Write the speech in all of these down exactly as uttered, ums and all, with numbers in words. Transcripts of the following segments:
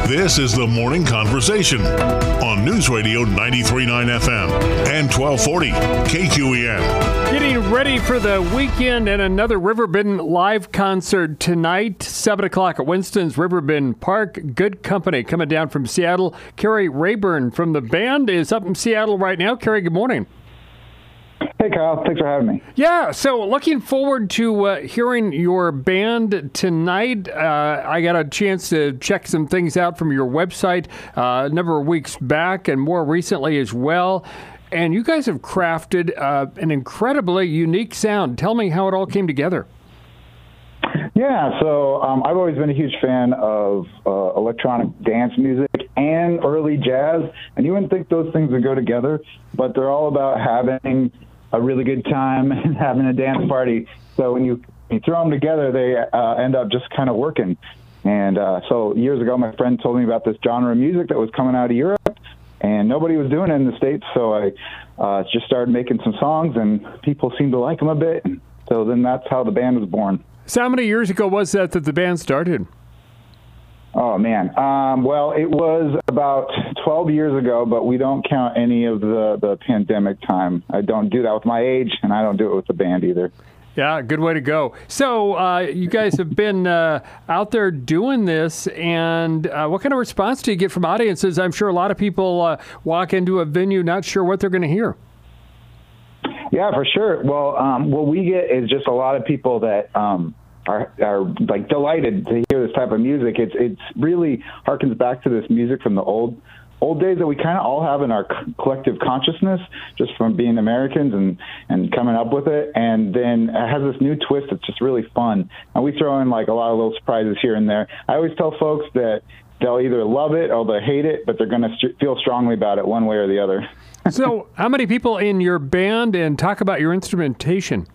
This is the Morning Conversation on News Radio ninety-three point nine F M and twelve forty K Q E N. Getting ready for the weekend and another Riverbend live concert tonight, seven o'clock at Winston's Riverbend Park. Good company coming down from Seattle. Carrie Rayburn from the band is up in Seattle right now. Carrie, good morning. Hey, Kyle. Thanks for having me. Yeah, so looking forward to uh, hearing your band tonight. Uh, I got a chance to check some things out from your website uh, a number of weeks back and more recently as well. And you guys have crafted uh, an incredibly unique sound. Tell me how it all came together. Yeah, so um, I've always been a huge fan of uh, electronic dance music and early jazz, and you wouldn't think those things would go together, but they're all about having a really good time and having a dance party. So when you, you throw them together, they uh, end up just kind of working. And uh, so years ago, my friend told me about this genre of music that was coming out of Europe, and nobody was doing it in the States, so I uh, just started making some songs, and people seemed to like them a bit. And so then that's how the band was born. So how many years ago was that that the band started? Oh, man. Um, well, it was about twelve years ago, but we don't count any of the, the pandemic time. I don't do that with my age, and I don't do it with the band either. Yeah, good way to go. So uh, you guys have been uh, out there doing this, and uh, what kind of response do you get from audiences? I'm sure a lot of people uh, walk into a venue not sure what they're going to hear. Yeah, for sure. Well, um, what we get is just a lot of people that um, are are like delighted to hear this type of music. It's it's really harkens back to this music from the old old days that we kind of all have in our collective consciousness, just from being Americans and and coming up with it. And then it has this new twist that's just really fun. And we throw in like a lot of little surprises here and there. I always tell folks that they'll either love it or they'll hate it, but they're going to st- feel strongly about it one way or the other. So how many people in your band, and talk about your instrumentation?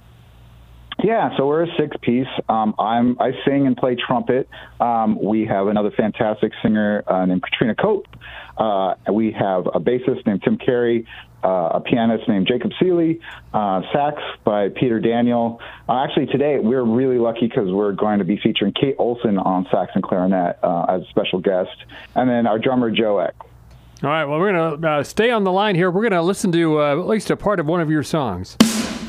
Yeah, so we're a six-piece. Um, I'm I sing and play trumpet. Um, we have another fantastic singer uh, named Katrina Cope. Uh, we have a bassist named Tim Carey, uh, a pianist named Jacob Seeley, uh, sax by Peter Daniel. Uh, actually, today we're really lucky because we're going to be featuring Kate Olson on sax and clarinet uh, as a special guest, and then our drummer Joe Eck. All right, well, we're going to uh, stay on the line here. We're going to listen to uh, at least a part of one of your songs.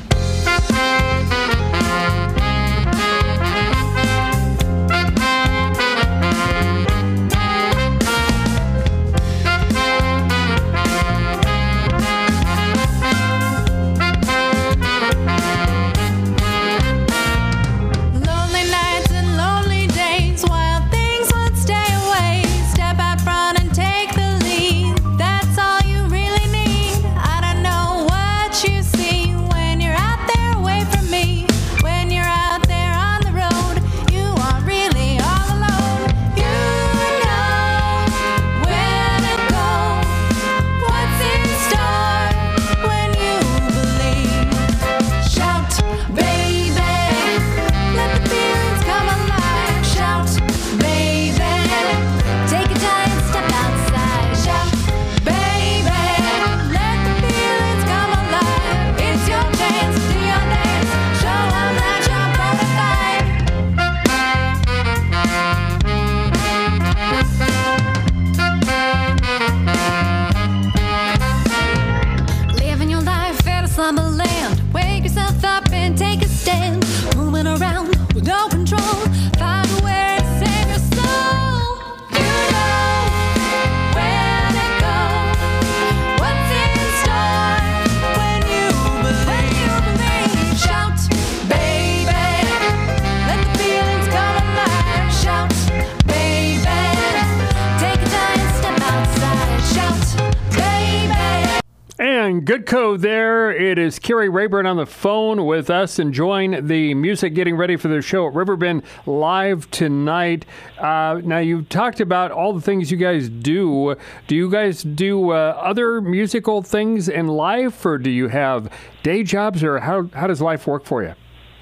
Good code there. It is Carrie Rayburn on the phone with us, enjoying the music, getting ready for the show at Riverbend live tonight. Uh, now, you've talked about all the things you guys do. Do you guys do uh, other musical things in life, or do you have day jobs, or how, how does life work for you?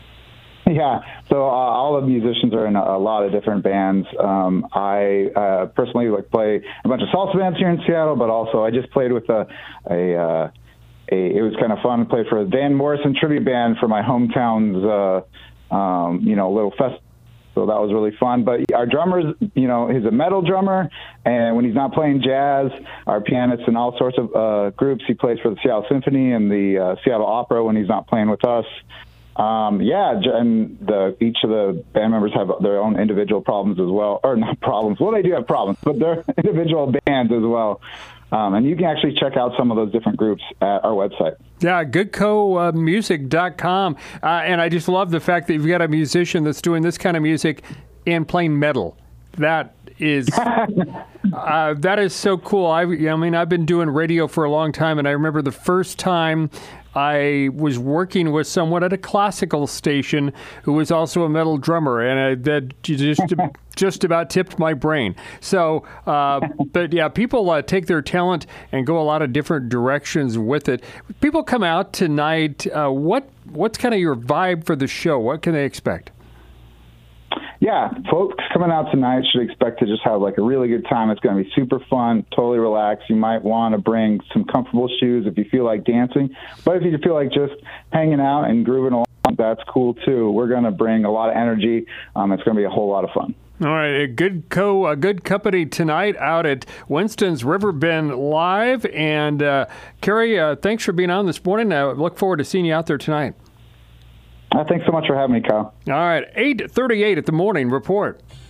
Yeah, so uh, all the musicians are in a, a lot of different bands. Um, I uh, personally like play a bunch of salsa bands here in Seattle, but also I just played with a, a, uh, a it was kind of fun to play for a Van Morrison tribute band for my hometown's, uh, um, you know, little fest, So that was really fun. But our drummer's, you know, he's a metal drummer, and when he's not playing jazz, our pianist in all sorts of uh, groups. He plays for the Seattle Symphony and the uh, Seattle Opera when he's not playing with us. Um, yeah, and the, each of the band members have their own individual problems as well, or not problems. Well, they do have problems, but they're individual bands as well. Um, and you can actually check out some of those different groups at our website. Yeah, good co music dot com. Uh, and I just love the fact that you've got a musician that's doing this kind of music and playing metal. That is uh, that is so cool. I, I mean, I've been doing radio for a long time, and I remember the first time I was working with someone at a classical station who was also a metal drummer, and I, that just just about tipped my brain. So, uh, but yeah, people uh, take their talent and go a lot of different directions with it. People come out tonight. Uh, what what's kind of your vibe for the show? What can they expect? Yeah, folks coming out tonight should expect to just have like a really good time. It's going to be super fun, totally relaxed. You might want to bring some comfortable shoes if you feel like dancing. But if you feel like just hanging out and grooving along, that's cool too. We're going to bring a lot of energy. Um, it's going to be a whole lot of fun. All right, a good co, a good company tonight out at Winston's Riverbend Live. And uh, Kerry, uh, thanks for being on this morning. I look forward to seeing you out there tonight. Uh, thanks so much for having me, Kyle. All right, eight thirty-eight at the morning report.